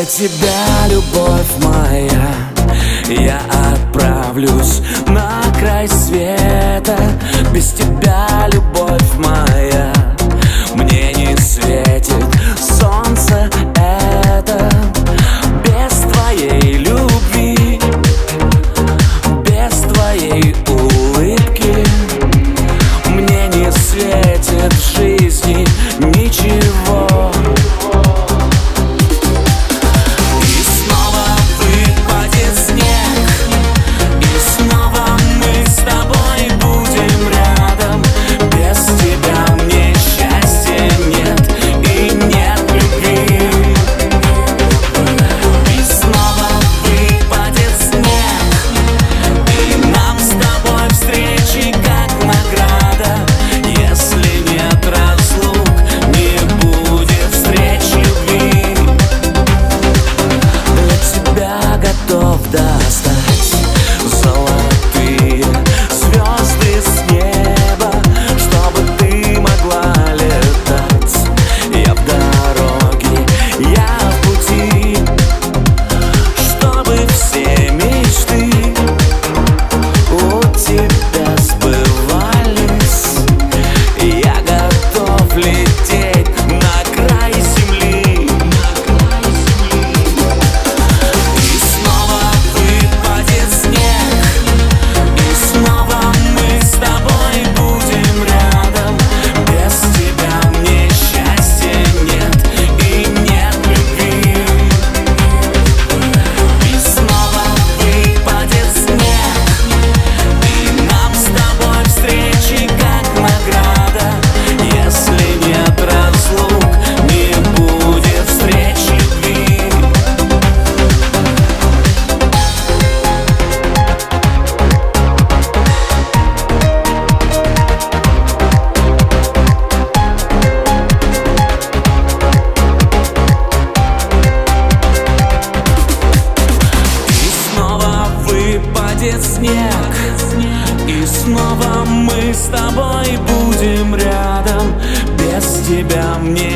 Для тебя, любовь моя, я отправлюсь на край света. Без тебя, любовь моя, мне не светит солнце это. Без твоей любви, без твоей улыбки, мне не светит в жизни ничего. Снег, и снова мы с тобой будем рядом. Без тебя мне